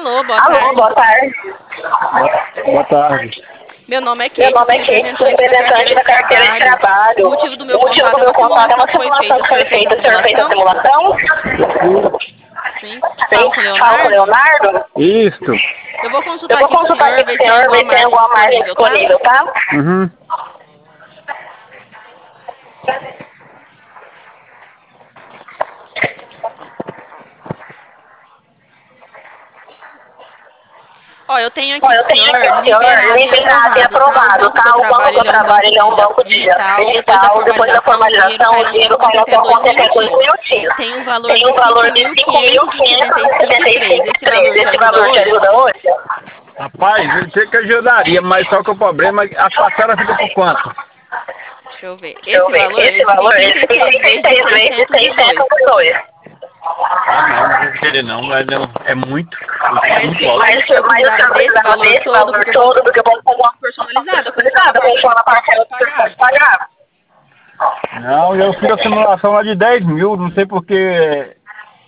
Alô, boa Alô, tarde. boa tarde. Boa tarde. Meu nome é Meu Kate, nome sou é Kate, sou representante da carteira de trabalho. O O motivo do meu motivo contato do é meu uma contato é simulação uma que foi simulação feita. que O senhor foi fez a feita. O senhor fez a simulação? simulação? Sim. Sim. Falo com o Falo com o Leonardo? Leonardo? Isso. Eu vou Eu consultar vou aqui com o consultar senhor, aqui com o ver se tem senhor, alguma ver se tem margem alguma margem disponível, tá? disponível, tá? Uhum. Ó, eu tenho aqui Bom, pro eu tenho aqui senhor o senhor liberado e liberado e aprovado, tá? O aprovado, banco que eu tá? O banco trabalho, que eu ele é um trabalho, banco ele é um banco digital. digital. Depois da O dinheiro formalização, cai o na sua dinheiro cai conta na até sua dois conta até dois minutinhos. minutinhos. Tem um valor Tem de um valor cinco de mil cinco mil quinhentos e setenta quinhentos e e cinco setenta e e três. cinco Esse três. valor te Esse ajuda valor te hoje? ajuda hoje? Rapaz, eu sei que ajudaria, mas só que o problema é que a parcela fica por quanto? Deixa eu ver. Deixa eu Esse ver. valor, Esse ele fica em valor, ele fica em 36 vezes de 36 vezes de 602. 602. Ah, não vou querer não, mas não, é muito. É Mas, muito alto. mas o senhor Mas o precisava senhor desse precisava valor desse todo, valor porque eu posso todo, fazer porque eu posso fazer uma personalizada conforme a personalizada parcela conforme a que o senhor parcela pode que o senhor pagar. pode pagar. Não, eu fiz a simulação lá de 10 mil, não sei porque.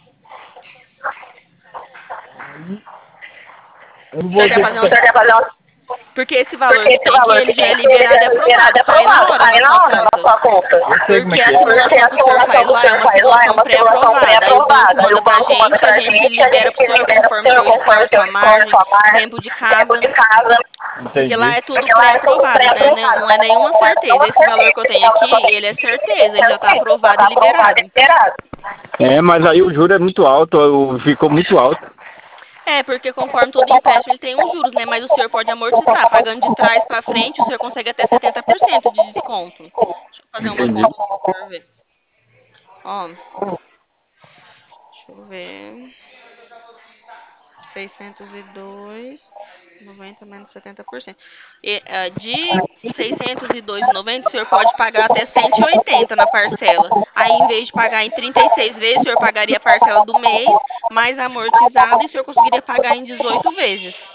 Eu não O senhor vou quer ter fazer que. O senhor quer fazer uma... Porque esse valor Porque que esse tem aqui, valor que ele já tem é aqui, ele liberado já e é liberado e aprovado. Sai na aprovado. hora Sai na na sua hora na conta. sua conta. Eu sei como é Porque a que é. Porque simulação a que o senhor simulação faz que o lá é senhor uma faz lá é simulação uma simulação pré-aprovada. Aí o banco pré-aprovada. Aí manda o pra banco manda gente, a pra gente gente, a libera pro gente senhor libera pro conforme o senhor seu conforme o score, seu sua score, margem, sua margem, tempo de tempo casa. de casa. Porque lá Entendi. é tudo Porque lá é tudo pré-aprovado, né? pré-aprovado, Não né? é nenhuma Não é certeza. nenhuma Esse valor que certeza. eu Esse tenho valor que eu aqui, tenho ele é aqui, certeza, ele já está certeza, já aprovado está e aprovado e liberado. liberado. É, mas aí o juro é muito alto, ficou muito alto. É, porque conforme todo empréstimo ele tem uns juros, né? Mas o senhor pode amortizar. Pagando de trás para frente, o senhor consegue até 70% de desconto. Deixa eu fazer uma Entendi. conta aqui pro senhor ver. Ó, deixa eu ver. 602, 90 menos 70%. De 602,90, o senhor pode pagar até 180 na parcela. Aí, em vez de pagar em 36 vezes, o senhor pagaria a parcela do mês, mais amortizado, e o senhor conseguiria pagar em 18 vezes.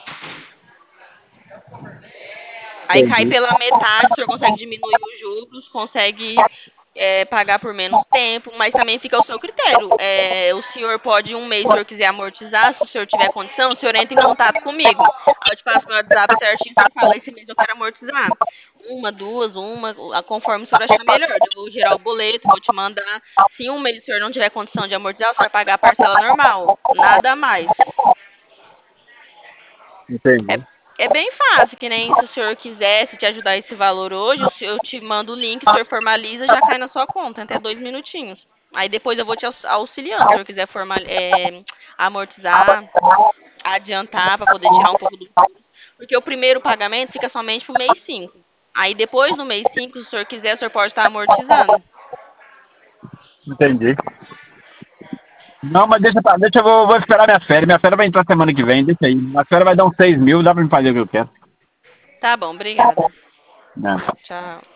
Aí cai Entendi. pela metade, o senhor consegue diminuir os juros, consegue pagar por menos tempo, mas também fica ao seu critério. O senhor pode, um mês, se o senhor quiser amortizar, se o senhor tiver condição, o senhor entra em contato comigo. Aí eu te passo meu WhatsApp certinho, o senhor fala, esse mês eu quero amortizar. Uma, duas, conforme o senhor achar melhor. Eu vou gerar o boleto, vou te mandar. Se um mês o senhor não tiver condição de amortizar, o senhor vai pagar a parcela normal, nada mais. É, Entendi. é bem fácil, que nem se o senhor quisesse te ajudar esse valor hoje, eu te mando o link, o senhor formaliza, já cai na sua conta, até 2 minutinhos. Aí depois eu vou te auxiliando, se o senhor quiser amortizar, adiantar para poder tirar um pouco dos juros. Porque o primeiro pagamento fica somente pro mês 5. Aí depois do mês 5, se o senhor quiser, o senhor pode estar amortizando. Entendi. Não, mas deixa vou esperar minha férias. Minha férias vai entrar semana que vem, deixa aí. Minha férias vai dar uns 6 mil, dá pra me fazer o que eu quero. Tá bom, obrigada. Né? Tchau.